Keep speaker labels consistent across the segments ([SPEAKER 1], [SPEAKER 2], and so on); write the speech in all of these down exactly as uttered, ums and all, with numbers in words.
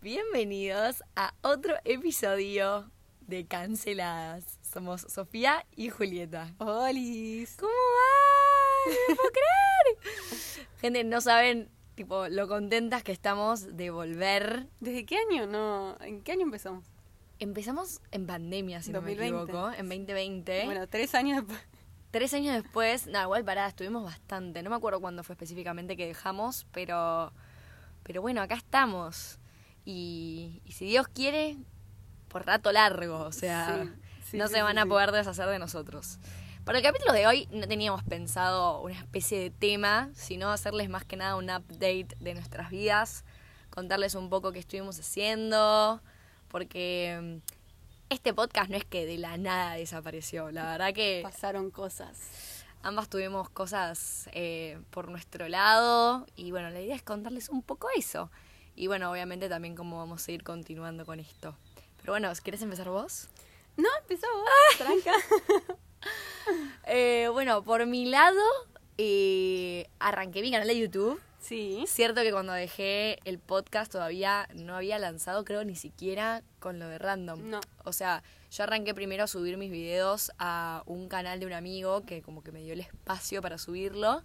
[SPEAKER 1] Bienvenidos a otro episodio de Canceladas. Somos Sofía y Julieta.
[SPEAKER 2] ¡Holis!
[SPEAKER 1] ¿Cómo va? No me puedo creer. Gente, no saben tipo lo contentas que estamos de volver.
[SPEAKER 2] ¿Desde qué año? No, ¿en qué año empezamos?
[SPEAKER 1] Empezamos en pandemia, si
[SPEAKER 2] dos mil veinte.
[SPEAKER 1] no me equivoco, en veinte veinte.
[SPEAKER 2] Bueno, tres años después.
[SPEAKER 1] Tres años después, no, igual pará, estuvimos bastante. No me acuerdo cuándo fue específicamente que dejamos, pero, pero bueno, acá estamos. Y, y si Dios quiere, por rato largo, o sea,
[SPEAKER 2] Sí, sí,
[SPEAKER 1] no
[SPEAKER 2] sí,
[SPEAKER 1] se van
[SPEAKER 2] sí,
[SPEAKER 1] a
[SPEAKER 2] sí.
[SPEAKER 1] poder deshacer de nosotros. Para el capítulo de hoy no teníamos pensado una especie de tema, sino hacerles más que nada un update de nuestras vidas, contarles un poco qué estuvimos haciendo, porque este podcast no es que de la nada desapareció, la verdad que
[SPEAKER 2] Pasaron cosas.
[SPEAKER 1] ambas tuvimos cosas eh, por nuestro lado y bueno, la idea es contarles un poco eso. Y bueno, obviamente también cómo vamos a ir continuando con esto. Pero bueno, ¿querés empezar vos?
[SPEAKER 2] No, empezó vos, tranca.
[SPEAKER 1] Eh, bueno, por mi lado, eh, arranqué mi canal de YouTube.
[SPEAKER 2] Sí.
[SPEAKER 1] Cierto que cuando dejé el podcast todavía no había lanzado, creo, ni siquiera con lo de Random.
[SPEAKER 2] No.
[SPEAKER 1] O sea, yo arranqué primero a subir mis videos a un canal de un amigo que como que me dio el espacio para subirlo.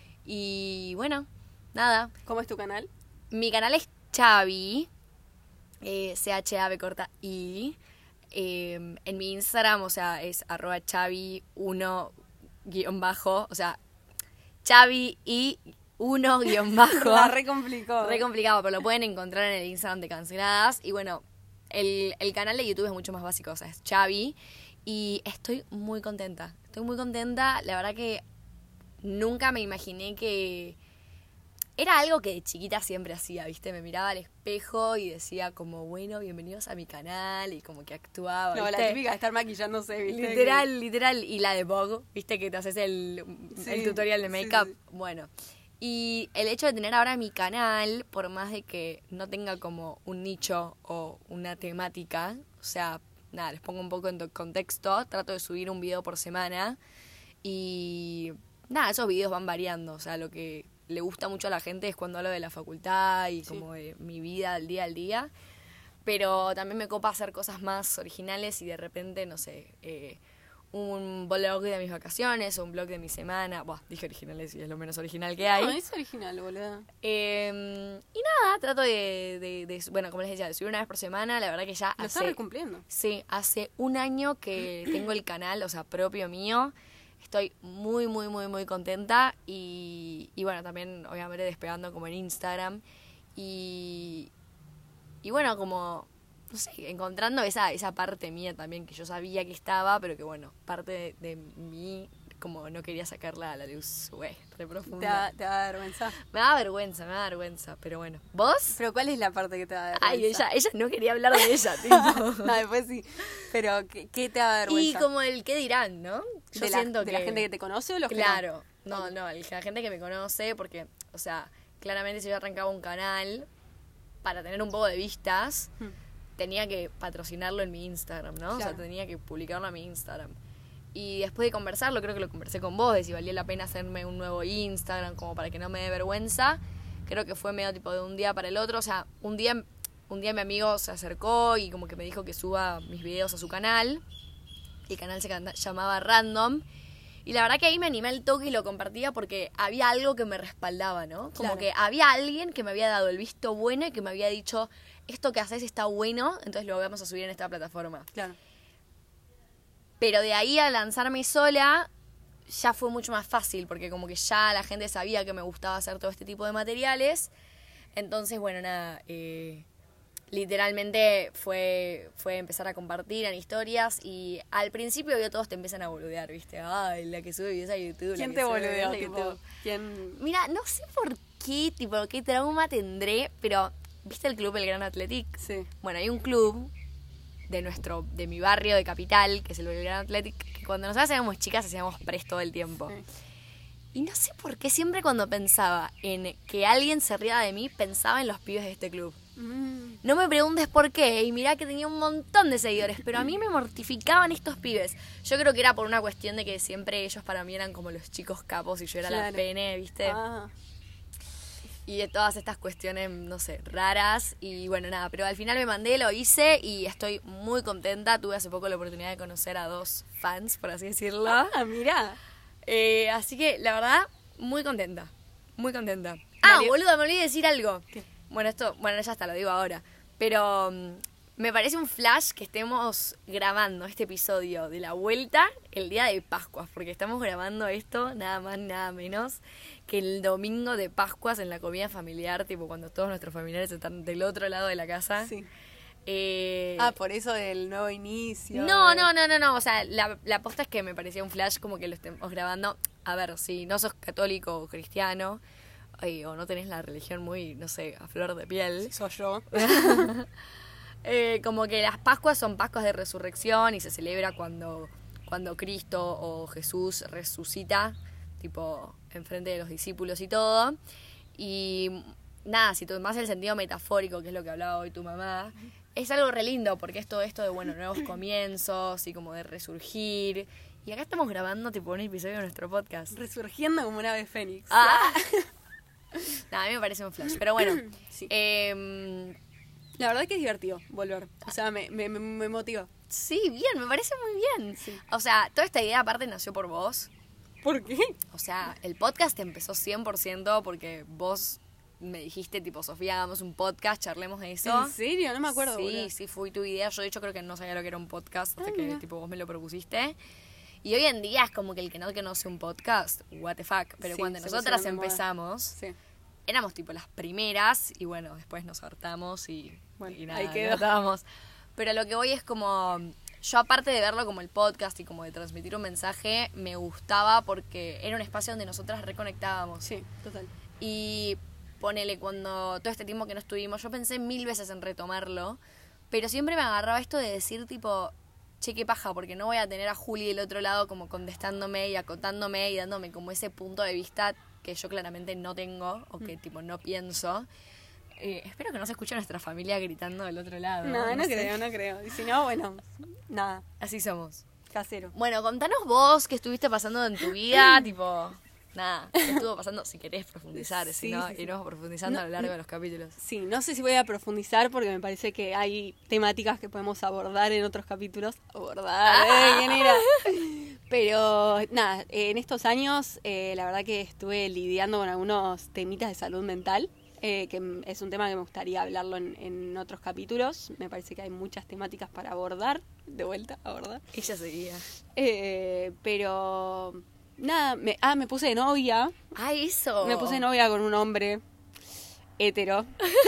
[SPEAKER 1] Y bueno, nada.
[SPEAKER 2] ¿Cómo es tu canal?
[SPEAKER 1] Mi canal es Chavi, eh, C H A B corta I. Eh, en mi Instagram, o sea, es arroba Chavi uno guión bajo, o sea, Chavi y uno guión bajo.
[SPEAKER 2] La re complicó.
[SPEAKER 1] Re complicado, pero lo pueden encontrar en el Instagram de Canceladas. Y bueno, el, el canal de YouTube es mucho más básico, o sea, es Chavi. Y estoy muy contenta, estoy muy contenta. La verdad que nunca me imaginé que... Era algo que de chiquita siempre hacía, ¿viste? Me miraba al espejo y decía como, bueno, bienvenidos a mi canal. Y como que actuaba,
[SPEAKER 2] No,
[SPEAKER 1] ¿viste?
[SPEAKER 2] la típica de estar maquillándose, ¿viste?
[SPEAKER 1] Literal, literal. Y la de Vogue, ¿viste? Que te haces el,
[SPEAKER 2] Sí,
[SPEAKER 1] el tutorial de
[SPEAKER 2] sí,
[SPEAKER 1] make-up.
[SPEAKER 2] sí.
[SPEAKER 1] Bueno, y el hecho de tener ahora mi canal, por más de que no tenga como un nicho o una temática, o sea, nada, les pongo un poco en to- contexto, trato de subir un video por semana y nada, esos videos van variando, o sea, lo que le gusta mucho a la gente es cuando hablo de la facultad y
[SPEAKER 2] Sí.
[SPEAKER 1] como de mi vida al día al día, pero también me copa hacer cosas más originales y de repente, no sé, eh, un blog de mis vacaciones o un blog de mi semana. Buah, dije originales y es lo menos original que hay.
[SPEAKER 2] No, es original, boludo.
[SPEAKER 1] Eh, y nada, trato de, de, de, bueno, como les decía, de subir una vez por semana. La verdad que ya
[SPEAKER 2] Lo
[SPEAKER 1] hace...
[SPEAKER 2] estás cumpliendo.
[SPEAKER 1] Sí, hace un año que tengo el canal, o sea, propio mío. Estoy muy, muy, muy, muy contenta. Y, y bueno, también obviamente despegando como en Instagram. Y, y bueno, como... no sé, encontrando esa, esa parte mía también que yo sabía que estaba, pero que bueno, parte de, de mí como no quería sacarla a la luz, güey, re
[SPEAKER 2] ¿Te
[SPEAKER 1] profunda.
[SPEAKER 2] da, te da vergüenza?
[SPEAKER 1] Me da vergüenza, me da vergüenza, pero bueno. ¿Vos?
[SPEAKER 2] Pero ¿cuál es la parte que te da vergüenza?
[SPEAKER 1] Ay, ella, ella no quería hablar de ella, tipo.
[SPEAKER 2] No, después sí. Pero ¿qué, qué te da
[SPEAKER 1] Y
[SPEAKER 2] vergüenza?
[SPEAKER 1] como el qué dirán, ¿no? Yo
[SPEAKER 2] ¿De, la,
[SPEAKER 1] siento
[SPEAKER 2] de
[SPEAKER 1] que...
[SPEAKER 2] la gente que te conoce o los
[SPEAKER 1] Claro,
[SPEAKER 2] que no?
[SPEAKER 1] no, no, el- la gente que me conoce, porque, o sea, claramente si yo arrancaba un canal para tener un poco de vistas,
[SPEAKER 2] Hmm.
[SPEAKER 1] tenía que patrocinarlo en mi Instagram, ¿no? O sea,
[SPEAKER 2] Claro.
[SPEAKER 1] tenía que publicarlo en mi Instagram. Y después de conversarlo, creo que lo conversé con vos, de si valía la pena hacerme un nuevo Instagram, como para que no me dé vergüenza. Creo que fue medio tipo de un día para el otro. O sea, un día, un día mi amigo se acercó y como que me dijo que suba mis videos a su canal. El canal se canta- llamaba Random. Y la verdad que ahí me animé al toque y lo compartía porque había algo que me respaldaba, ¿no? Como
[SPEAKER 2] Claro.
[SPEAKER 1] que había alguien que me había dado el visto bueno y que me había dicho, esto que haces está bueno, entonces lo vamos a subir en esta plataforma.
[SPEAKER 2] Claro.
[SPEAKER 1] Pero de ahí a lanzarme sola ya fue mucho más fácil porque como que ya la gente sabía que me gustaba hacer todo este tipo de materiales. Entonces, bueno, nada, eh, literalmente fue, fue empezar a compartir en historias y al principio yo todos te empiezan a boludear, ¿viste? Ay, la que sube videos a YouTube. la
[SPEAKER 2] ¿Quién
[SPEAKER 1] que
[SPEAKER 2] te
[SPEAKER 1] sube
[SPEAKER 2] boludeó?
[SPEAKER 1] videos a
[SPEAKER 2] Tipo,
[SPEAKER 1] YouTube.
[SPEAKER 2] ¿quién?
[SPEAKER 1] Mira, no sé por qué, tipo, qué trauma tendré, pero ¿viste el club El Gran Athletic?
[SPEAKER 2] Sí.
[SPEAKER 1] Bueno, hay un club de nuestro, de mi barrio de Capital, que es el Belgrano Athletic, que cuando nosotras éramos chicas hacíamos press todo el tiempo.
[SPEAKER 2] Sí.
[SPEAKER 1] Y no sé por qué siempre cuando pensaba en que alguien se ría de mí, pensaba en los pibes de este club.
[SPEAKER 2] Mm.
[SPEAKER 1] No me preguntes por qué, y mirá que tenía un montón de seguidores, pero a mí me mortificaban estos pibes. Yo creo que era por una cuestión de que siempre ellos para mí eran como los chicos capos y yo era la
[SPEAKER 2] Claro.
[SPEAKER 1] pene, ¿viste?
[SPEAKER 2] Ah.
[SPEAKER 1] y de todas estas cuestiones, no sé, raras. Y bueno, nada, pero al final me mandé, lo hice y estoy muy contenta. Tuve hace poco la oportunidad de conocer a dos fans, por así decirlo.
[SPEAKER 2] Ah, mira.
[SPEAKER 1] Eh, así que, la verdad, muy contenta. Muy contenta. Ah,
[SPEAKER 2] Vale.
[SPEAKER 1] boluda, me olvidé de decir algo.
[SPEAKER 2] ¿Qué?
[SPEAKER 1] Bueno, esto, bueno, ya está, lo digo ahora. Pero mm, me parece un flash que estemos grabando este episodio de la vuelta el día de Pascuas, porque estamos grabando esto nada más, nada menos que el domingo de Pascuas en la comida familiar, tipo cuando todos nuestros familiares están del otro lado de la casa.
[SPEAKER 2] Sí.
[SPEAKER 1] Eh,
[SPEAKER 2] Ah, por eso del nuevo inicio.
[SPEAKER 1] no,
[SPEAKER 2] de-
[SPEAKER 1] no, no, no, no. O sea, la, la posta es que me parecía un flash como que lo estemos grabando. A ver, si no sos católico o cristiano, eh, o no tenés la religión muy, no sé, a flor de piel.
[SPEAKER 2] Soy yo.
[SPEAKER 1] Eh, como que las Pascuas son Pascuas de resurrección y se celebra cuando, cuando Cristo o Jesús resucita, tipo, enfrente de los discípulos y todo. Y nada, si tomás el sentido metafórico, que es lo que hablaba hoy tu mamá, es algo re lindo, porque es todo esto de, bueno, nuevos comienzos y como de resurgir. Y acá estamos grabando, tipo, un episodio de nuestro podcast.
[SPEAKER 2] Resurgiendo como una ave fénix.
[SPEAKER 1] Ah. Nada, a mí me parece un flash. Pero bueno,
[SPEAKER 2] Sí.
[SPEAKER 1] eh,
[SPEAKER 2] La verdad que es divertido volver. O sea, me, me, me, me motiva.
[SPEAKER 1] sí, bien, me parece muy bien.
[SPEAKER 2] Sí.
[SPEAKER 1] O sea, toda esta idea aparte nació por vos.
[SPEAKER 2] ¿Por qué?
[SPEAKER 1] O sea, el podcast empezó cien por ciento porque vos me dijiste, tipo, Sofía, hagamos un podcast, charlemos de eso.
[SPEAKER 2] ¿En serio? No me acuerdo.
[SPEAKER 1] Sí,
[SPEAKER 2] boludo.
[SPEAKER 1] sí, fue tu idea. Yo, de hecho, creo que no sabía lo que era un podcast hasta
[SPEAKER 2] Ah,
[SPEAKER 1] que,
[SPEAKER 2] mira.
[SPEAKER 1] tipo, vos me lo propusiste. Y hoy en día es como que el que no conoce un podcast, what the fuck. Pero
[SPEAKER 2] Sí,
[SPEAKER 1] cuando
[SPEAKER 2] se
[SPEAKER 1] nosotras
[SPEAKER 2] pusieron de moda.
[SPEAKER 1] empezamos,
[SPEAKER 2] Sí.
[SPEAKER 1] éramos, tipo, las primeras. Y bueno, después nos hartamos y,
[SPEAKER 2] Bueno,
[SPEAKER 1] y nada,
[SPEAKER 2] ahí
[SPEAKER 1] no
[SPEAKER 2] quedó.
[SPEAKER 1] estábamos. Pero lo que voy es como... Yo, aparte de verlo como el podcast y como de transmitir un mensaje, me gustaba porque era un espacio donde nosotras reconectábamos.
[SPEAKER 2] Sí, total.
[SPEAKER 1] Y ponele, cuando todo este tiempo que no estuvimos, yo pensé mil veces en retomarlo, pero siempre me agarraba esto de decir tipo, che, qué paja, porque no voy a tener a Juli del otro lado como contestándome y acotándome y dándome como ese punto de vista que yo claramente no tengo o que tipo no pienso. Eh, espero que no se escuche nuestra familia gritando del otro lado.
[SPEAKER 2] No, no
[SPEAKER 1] sé.
[SPEAKER 2] creo, no creo. Y si no, bueno, nada,
[SPEAKER 1] Así somos.
[SPEAKER 2] casero.
[SPEAKER 1] Bueno, contanos vos qué estuviste pasando en tu vida, tipo, nada, qué estuvo pasando, si querés profundizar, si
[SPEAKER 2] Sí,
[SPEAKER 1] no,
[SPEAKER 2] sí, sí.
[SPEAKER 1] iremos profundizando
[SPEAKER 2] No,
[SPEAKER 1] a lo largo de los capítulos.
[SPEAKER 2] Sí, no sé si voy a profundizar porque me parece que hay temáticas que podemos abordar en otros capítulos. Abordar, ¿eh? ¿Quién era? Pero nada, en estos años eh, la verdad que estuve lidiando con algunos temitas de salud mental, eh, que m- es un tema que me gustaría hablarlo en, en otros capítulos. Me parece que hay muchas temáticas para abordar, de vuelta, abordar.
[SPEAKER 1] Ella seguía.
[SPEAKER 2] Eh, pero nada, me, ah, me puse de novia.
[SPEAKER 1] Ah, eso.
[SPEAKER 2] Me puse de novia con un hombre hetero,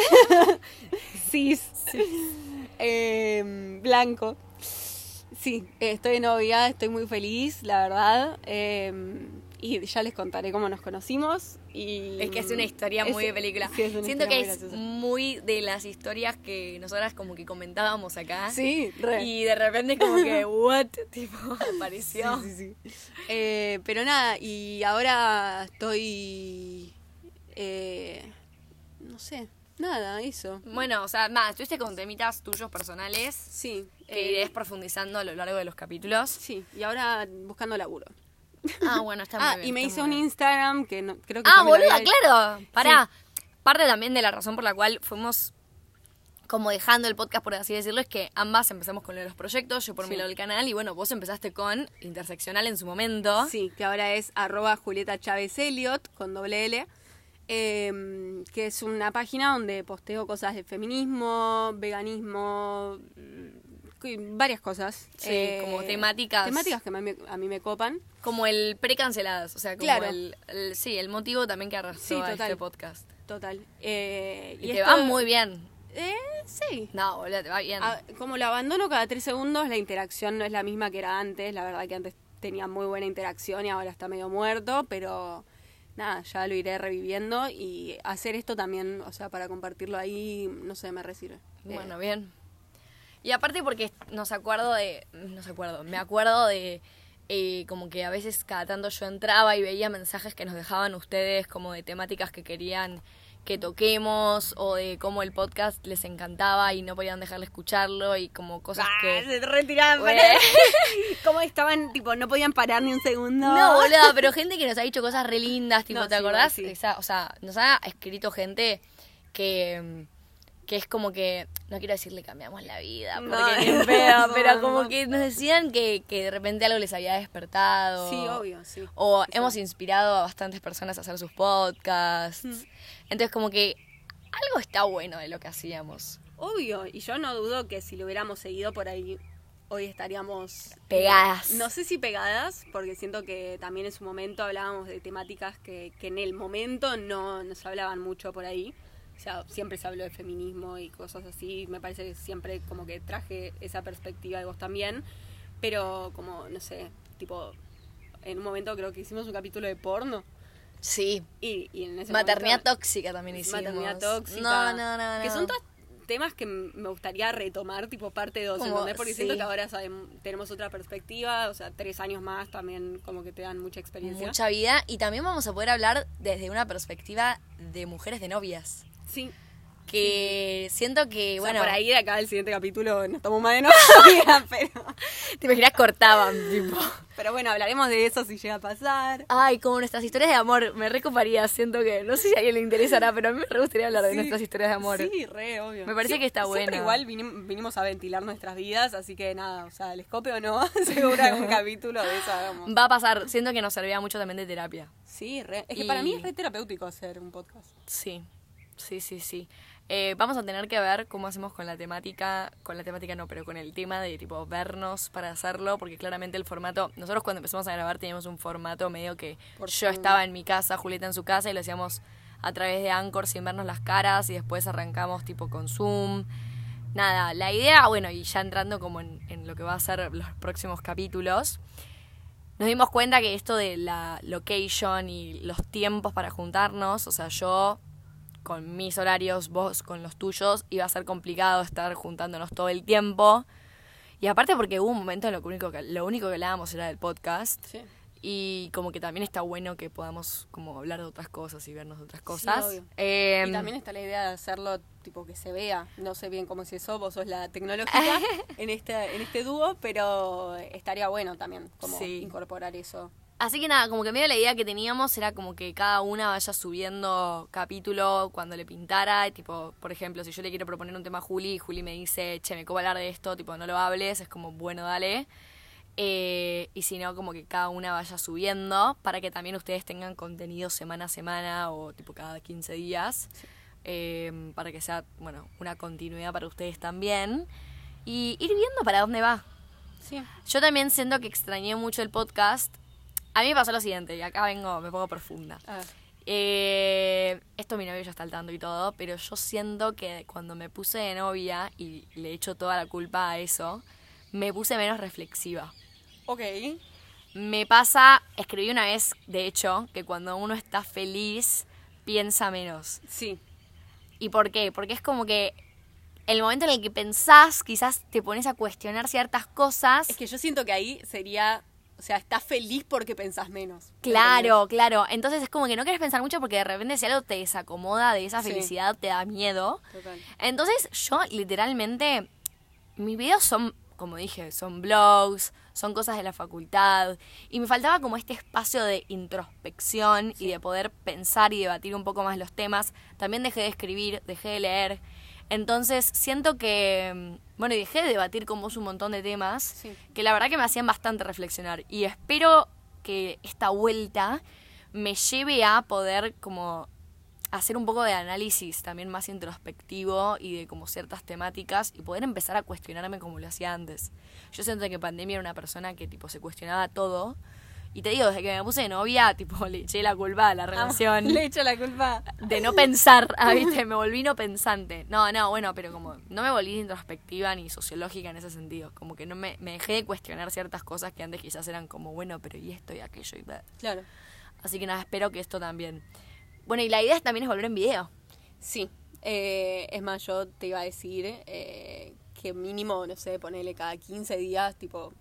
[SPEAKER 2] cis, eh, blanco. Sí, eh, estoy de novia, estoy muy feliz, la verdad. eh, y ya les contaré cómo nos conocimos. Y
[SPEAKER 1] Es que es una historia muy
[SPEAKER 2] es-
[SPEAKER 1] de película.
[SPEAKER 2] sí, es una
[SPEAKER 1] Siento
[SPEAKER 2] historia
[SPEAKER 1] que
[SPEAKER 2] muy
[SPEAKER 1] es
[SPEAKER 2] graciosa.
[SPEAKER 1] muy de las historias que nosotras como que comentábamos acá.
[SPEAKER 2] Sí, re.
[SPEAKER 1] Y de repente como que, what, tipo, apareció.
[SPEAKER 2] Sí, sí, sí. Eh, pero nada, y ahora estoy... eh, no sé, nada, eso.
[SPEAKER 1] Bueno, o sea, nada, estuviste con temitas tuyos personales
[SPEAKER 2] Sí.
[SPEAKER 1] que
[SPEAKER 2] eh,
[SPEAKER 1] irés profundizando a lo largo de los capítulos.
[SPEAKER 2] Sí, y ahora buscando laburo.
[SPEAKER 1] Ah, bueno, está muy
[SPEAKER 2] Ah,
[SPEAKER 1] bien.
[SPEAKER 2] y me
[SPEAKER 1] está
[SPEAKER 2] hice
[SPEAKER 1] muy
[SPEAKER 2] un
[SPEAKER 1] bien.
[SPEAKER 2] Instagram que no, creo que
[SPEAKER 1] Ah,
[SPEAKER 2] ya me lo
[SPEAKER 1] boluda,
[SPEAKER 2] había-
[SPEAKER 1] claro. Pará. Parte también de la razón por la cual fuimos como dejando el podcast, por así decirlo, es que ambas empezamos con lo de los proyectos, yo por mi
[SPEAKER 2] Sí.
[SPEAKER 1] lado del canal, y bueno, vos empezaste con Interseccional en su momento.
[SPEAKER 2] Sí, que ahora es arroba Julieta Chávez Elliot con doble L, eh, que es una página donde posteo cosas de feminismo, veganismo, mm, varias cosas.
[SPEAKER 1] Sí, como temáticas.
[SPEAKER 2] Temáticas que a mí, a mí me copan.
[SPEAKER 1] Como el pre-canceladas, o sea, como
[SPEAKER 2] Claro.
[SPEAKER 1] el, el- sí, el motivo también que arrastró
[SPEAKER 2] Sí,
[SPEAKER 1] a
[SPEAKER 2] total.
[SPEAKER 1] este podcast.
[SPEAKER 2] Total. Eh,
[SPEAKER 1] Y, te
[SPEAKER 2] esto-
[SPEAKER 1] va muy bien.
[SPEAKER 2] Eh, sí.
[SPEAKER 1] No, boludo, te va bien.
[SPEAKER 2] A- como lo abandono cada tres segundos, la interacción no es la misma que era antes. La verdad que antes tenía muy buena interacción y ahora está medio muerto, pero nada, ya lo iré reviviendo y hacer esto también, o sea, para compartirlo ahí, no sé, me resirve.
[SPEAKER 1] Bueno, bien. Y aparte porque nos acuerdo de... No se acuerdo, me acuerdo de... eh, como que a veces cada tanto yo entraba y veía mensajes que nos dejaban ustedes como de temáticas que querían que toquemos o de cómo el podcast les encantaba y no podían dejar de escucharlo y como cosas
[SPEAKER 2] Ah,
[SPEAKER 1] que...
[SPEAKER 2] se retiraban.
[SPEAKER 1] Bueno.
[SPEAKER 2] Como estaban, tipo, no podían parar ni un segundo.
[SPEAKER 1] No, boludo, pero gente que nos ha dicho cosas re lindas, tipo,
[SPEAKER 2] No,
[SPEAKER 1] ¿te
[SPEAKER 2] sí,
[SPEAKER 1] acordás?
[SPEAKER 2] igual sí.
[SPEAKER 1] Esa- o sea, nos ha escrito gente que, que es como que, no quiero decirle cambiamos la vida, porque
[SPEAKER 2] No,
[SPEAKER 1] ni en pedo,
[SPEAKER 2] no,
[SPEAKER 1] pero como
[SPEAKER 2] no.
[SPEAKER 1] que nos decían que, que de repente algo les había despertado.
[SPEAKER 2] Sí, obvio, sí.
[SPEAKER 1] O
[SPEAKER 2] Eso.
[SPEAKER 1] hemos inspirado a bastantes personas a hacer sus podcasts.
[SPEAKER 2] Mm.
[SPEAKER 1] Entonces como que algo está bueno de lo que hacíamos.
[SPEAKER 2] Obvio, y yo no dudo que si lo hubiéramos seguido por ahí, hoy estaríamos...
[SPEAKER 1] Pegadas.
[SPEAKER 2] No sé si pegadas, porque siento que también en su momento hablábamos de temáticas que, que en el momento no nos hablaban mucho por ahí. O sea, siempre se habló de feminismo y cosas así. Me parece que siempre como que traje esa perspectiva de vos también. Pero como, no sé, tipo, en un momento creo que hicimos un capítulo de porno.
[SPEAKER 1] Sí.
[SPEAKER 2] Y, y en ese
[SPEAKER 1] Maternidad
[SPEAKER 2] momento,
[SPEAKER 1] tóxica también hicimos.
[SPEAKER 2] maternidad tóxica.
[SPEAKER 1] No, no, no, no.
[SPEAKER 2] Que son todos temas que m- me gustaría retomar, tipo parte dos,
[SPEAKER 1] Como,
[SPEAKER 2] ¿entendés? Porque
[SPEAKER 1] sí.
[SPEAKER 2] siento que ahora sabem- tenemos otra perspectiva, o sea, tres años más también como que te dan mucha experiencia.
[SPEAKER 1] Mucha vida. Y también vamos a poder hablar desde una perspectiva de mujeres de novias.
[SPEAKER 2] Sí.
[SPEAKER 1] Que siento que,
[SPEAKER 2] O sea,
[SPEAKER 1] bueno,
[SPEAKER 2] por ahí de acá el siguiente capítulo nos tomamos más de novia, pero,
[SPEAKER 1] te imaginas cortaban, tipo.
[SPEAKER 2] pero bueno, hablaremos de eso si llega a pasar.
[SPEAKER 1] Ay, como nuestras historias de amor, me recoparía, siento que, no sé si a alguien le interesará, pero a mí me re gustaría hablar de
[SPEAKER 2] Sí.
[SPEAKER 1] nuestras historias de amor.
[SPEAKER 2] Sí, re, obvio.
[SPEAKER 1] Me parece que está
[SPEAKER 2] Siempre
[SPEAKER 1] bueno.
[SPEAKER 2] igual vinim- vinimos a ventilar nuestras vidas, así que nada, o sea, les cope o no, seguro algún capítulo de eso hagamos.
[SPEAKER 1] Va a pasar, siento que nos servía mucho también de terapia.
[SPEAKER 2] Sí, re. Es que
[SPEAKER 1] Y-
[SPEAKER 2] para mí es re terapéutico hacer un podcast.
[SPEAKER 1] Sí, sí, sí, sí. Eh, vamos a tener que ver cómo hacemos con la temática, con la temática no, pero con el tema de tipo vernos para hacerlo, porque claramente el formato, nosotros cuando empezamos a grabar teníamos un formato medio que
[SPEAKER 2] Por
[SPEAKER 1] yo
[SPEAKER 2] Zoom.
[SPEAKER 1] estaba en mi casa, Julieta en su casa y lo hacíamos a través de Anchor sin vernos las caras y después arrancamos tipo con Zoom. Nada, la idea, bueno, y ya entrando como en, en lo que va a ser los próximos capítulos, nos dimos cuenta que esto de la location y los tiempos para juntarnos, o sea, yo con mis horarios, vos con los tuyos, iba a ser complicado estar juntándonos todo el tiempo. Y aparte porque hubo un momento en lo único que, lo único que hablábamos era del podcast.
[SPEAKER 2] Sí.
[SPEAKER 1] Y como que también está bueno que podamos como hablar de otras cosas y vernos de otras cosas.
[SPEAKER 2] obvio.
[SPEAKER 1] Eh,
[SPEAKER 2] Y también está la idea de hacerlo tipo que se vea. No sé bien cómo es eso, vos sos la tecnológica en este, en este dúo, pero estaría bueno también como
[SPEAKER 1] Sí.
[SPEAKER 2] incorporar eso.
[SPEAKER 1] Así que nada, como que medio la idea que teníamos era como que cada una vaya subiendo capítulo cuando le pintara. Y tipo, por ejemplo, si yo le quiero proponer un tema a Juli y Juli me dice, che, me cobo hablar de esto, tipo, no lo hables, es como, bueno, dale. Eh, y si no, como que cada una vaya subiendo para que también ustedes tengan contenido semana a semana o tipo cada quince días. Eh, para que sea, bueno, una continuidad para ustedes también. Y ir viendo para dónde va.
[SPEAKER 2] Sí.
[SPEAKER 1] Yo también siento que extrañé mucho el podcast. A mí me pasó lo siguiente, y acá vengo, me pongo profunda.
[SPEAKER 2] A ver.
[SPEAKER 1] Eh, esto mi novio ya está al tanto y todo, pero yo siento que cuando me puse de novia y le echo toda la culpa a eso, me puse menos reflexiva.
[SPEAKER 2] Ok.
[SPEAKER 1] Me pasa, escribí una vez, de hecho, que cuando uno está feliz, piensa menos.
[SPEAKER 2] Sí.
[SPEAKER 1] ¿Y por qué? Porque es como que el momento en el que pensás, quizás te pones a cuestionar ciertas cosas.
[SPEAKER 2] Es que yo siento que ahí sería, o sea, estás feliz porque pensás menos.
[SPEAKER 1] Claro, claro. Entonces es como que no quieres pensar mucho porque de repente si algo te desacomoda de esa
[SPEAKER 2] Sí.
[SPEAKER 1] felicidad, te da miedo.
[SPEAKER 2] Total.
[SPEAKER 1] Entonces yo literalmente, mis videos son, como dije, son blogs, son cosas de la facultad. Y me faltaba como este espacio de introspección y de poder pensar y debatir un poco más los temas. También dejé de escribir, dejé de leer. Entonces siento que, bueno, y dejé de debatir con vos un montón de temas
[SPEAKER 2] Sí.
[SPEAKER 1] que la verdad que me hacían bastante reflexionar. Y espero que esta vuelta me lleve a poder como hacer un poco de análisis también más introspectivo y de como ciertas temáticas y poder empezar a cuestionarme como lo hacía antes. Yo siento que pandemia era una persona que tipo se cuestionaba todo. Y te digo, desde que me puse de novia, tipo, le eché la culpa a la relación.
[SPEAKER 2] Le echo la culpa.
[SPEAKER 1] De no pensar, ah, ¿viste? Me volví no pensante. No, no, bueno, pero como no me volví introspectiva ni sociológica en ese sentido. Como que no me, me dejé de cuestionar ciertas cosas que antes quizás eran como, bueno, pero y esto y aquello y bla.
[SPEAKER 2] Claro.
[SPEAKER 1] Así que nada, espero que esto también. Bueno, y la idea también es volver en video.
[SPEAKER 2] Sí. Eh, es más, yo te iba a decir eh, que mínimo, no sé, ponele cada quince días, tipo,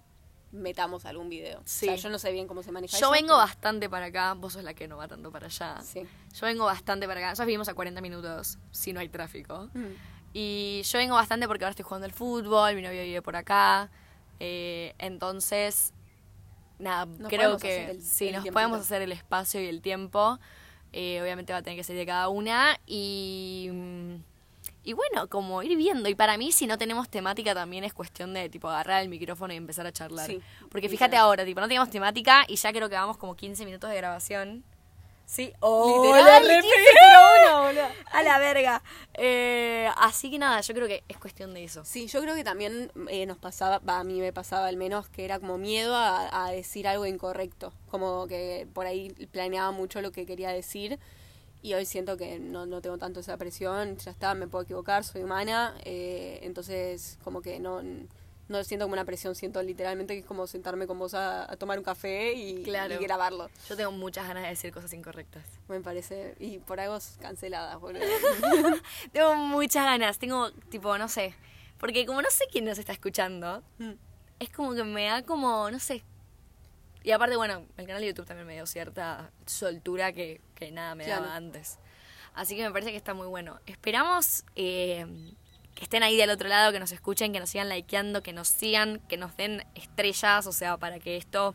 [SPEAKER 2] metamos algún video.
[SPEAKER 1] Sí.
[SPEAKER 2] O sea, yo no sé bien cómo se maneja
[SPEAKER 1] Yo
[SPEAKER 2] eso,
[SPEAKER 1] vengo
[SPEAKER 2] pero-
[SPEAKER 1] bastante para acá, vos sos la que no va tanto para allá.
[SPEAKER 2] Sí.
[SPEAKER 1] Yo vengo bastante para acá. Nosotros vivimos a cuarenta minutos, si no hay tráfico.
[SPEAKER 2] Mm.
[SPEAKER 1] Y yo vengo bastante porque ahora estoy jugando al fútbol, mi novio vive por acá. Eh, entonces, nada,
[SPEAKER 2] Nos
[SPEAKER 1] creo
[SPEAKER 2] podemos
[SPEAKER 1] que
[SPEAKER 2] hacer el-
[SPEAKER 1] sí,
[SPEAKER 2] el
[SPEAKER 1] nos
[SPEAKER 2] tiempito.
[SPEAKER 1] podemos hacer el espacio y el tiempo. Eh, obviamente va a tener que ser de cada una. Y, mm, y bueno, como ir viendo. Y para mí, si no tenemos temática, también es cuestión de tipo agarrar el micrófono y empezar a charlar.
[SPEAKER 2] Sí,
[SPEAKER 1] Porque
[SPEAKER 2] literal.
[SPEAKER 1] fíjate ahora, tipo, no teníamos temática y ya creo que vamos como quince minutos de grabación. Sí, oh,
[SPEAKER 2] Literal,
[SPEAKER 1] la
[SPEAKER 2] quince cero uno, boludo.
[SPEAKER 1] a la verga. Eh, así que nada, yo creo que es cuestión de eso.
[SPEAKER 2] Sí, yo creo que también eh, nos pasaba, va, a mí me pasaba al menos, que era como miedo a, a decir algo incorrecto. Como que por ahí planeaba mucho lo que quería decir. Y hoy siento que no, no tengo tanto esa presión. Ya está, me puedo equivocar, soy humana. Eh, entonces, como que no, no lo siento como una presión. Siento literalmente que es como sentarme con vos a, a tomar un café y,
[SPEAKER 1] Claro.
[SPEAKER 2] y grabarlo.
[SPEAKER 1] Yo tengo muchas ganas de decir cosas incorrectas.
[SPEAKER 2] Me parece. Y por algo canceladas, boludo.
[SPEAKER 1] Tengo muchas ganas, tengo tipo, no sé. Porque como no sé quién nos está escuchando,
[SPEAKER 2] Mm.
[SPEAKER 1] es como que me da como, no sé. Y aparte, bueno, el canal de YouTube también me dio cierta soltura que, que nada me
[SPEAKER 2] Claro.
[SPEAKER 1] daba antes. Así que me parece que está muy bueno. Esperamos eh, que estén ahí del otro lado, que nos escuchen, que nos sigan likeando, que nos sigan, que nos den estrellas, o sea, para que esto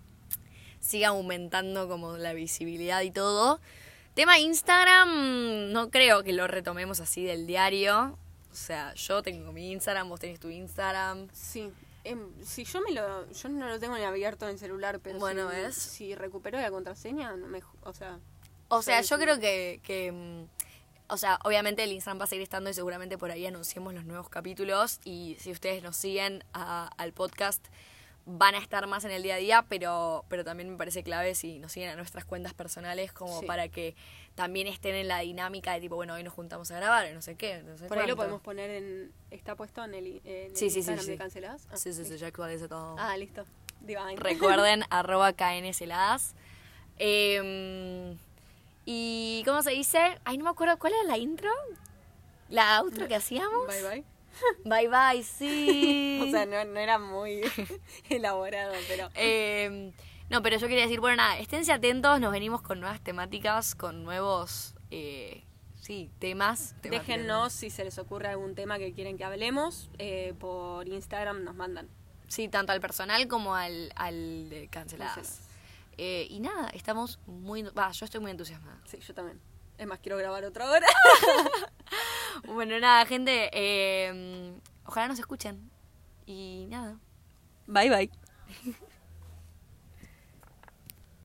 [SPEAKER 1] siga aumentando como la visibilidad y todo. Tema Instagram, no creo que lo retomemos así del diario. O sea, yo tengo mi Instagram, vos tenés tu Instagram.
[SPEAKER 2] Sí. Em, si yo me lo, yo no lo tengo ni abierto en el celular, pero
[SPEAKER 1] Bueno,
[SPEAKER 2] si,
[SPEAKER 1] ¿ves?
[SPEAKER 2] si recupero la contraseña, no me, ju- o sea,
[SPEAKER 1] O sea,
[SPEAKER 2] Sí,
[SPEAKER 1] yo
[SPEAKER 2] sí.
[SPEAKER 1] creo que, que, mm, o sea, obviamente el Instagram va a seguir estando y seguramente por ahí anunciemos los nuevos capítulos y si ustedes nos siguen a- al podcast van a estar más en el día a día, pero, pero también me parece clave si nos siguen a nuestras cuentas personales como
[SPEAKER 2] Sí.
[SPEAKER 1] para que también estén en la dinámica de tipo, bueno, hoy nos juntamos a grabar, no sé qué, no sé
[SPEAKER 2] por ahí lo
[SPEAKER 1] cuánto.
[SPEAKER 2] podemos poner en, está puesto en el, en el
[SPEAKER 1] Sí, sí, sí,
[SPEAKER 2] Instagram
[SPEAKER 1] sí.
[SPEAKER 2] de Canceladas. Ah,
[SPEAKER 1] Sí, sí, sí,
[SPEAKER 2] listo.
[SPEAKER 1] ya actualicé todo.
[SPEAKER 2] Ah, listo. Divine.
[SPEAKER 1] Recuerden, arroba knseladas. Eh, y, ¿cómo se dice? Ay, no me acuerdo, ¿cuál era la intro? ¿La outro que hacíamos?
[SPEAKER 2] Bye bye.
[SPEAKER 1] Bye, bye, sí.
[SPEAKER 2] O sea, no, no era muy elaborado, pero...
[SPEAKER 1] Eh, no, pero yo quería decir, bueno, nada, esténse atentos, nos venimos con nuevas temáticas, con nuevos, eh, sí, temas. temáticas.
[SPEAKER 2] Déjennos si se les ocurre algún tema que quieren que hablemos. Eh, por Instagram nos mandan.
[SPEAKER 1] Sí, tanto al personal como al, al de canceladas.
[SPEAKER 2] Canceladas.
[SPEAKER 1] Eh, y nada, estamos muy, va, yo estoy muy entusiasmada.
[SPEAKER 2] Sí, yo también. Es más, quiero grabar otra hora.
[SPEAKER 1] Bueno, nada, gente, eh, ojalá nos escuchen. Y nada.
[SPEAKER 2] Bye bye.